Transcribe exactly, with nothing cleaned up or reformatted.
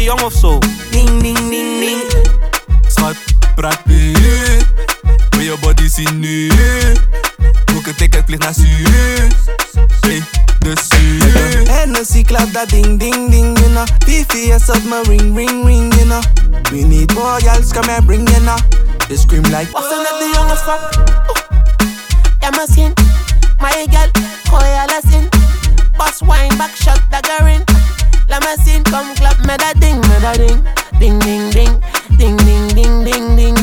jong of zo. Ding, ding, ding, ding. Schat, praat mee. Wil je body zien nu? Boek een ticket, vlieg naar Suez. Hey, de Suez. Hennessy clap that ding, ding, ding, you know. P V S up my ring, ring, ring, you know. We need more girls, come and bring, you know. They scream like, what's in the young as fuck? Yeah, my skin, my girl, how y'all sin? Boss wine, back shot, dagger in. Let me sin, come clap, me da ding, me da ding. Ding, ding, ding, ding, ding, ding, ding, ding.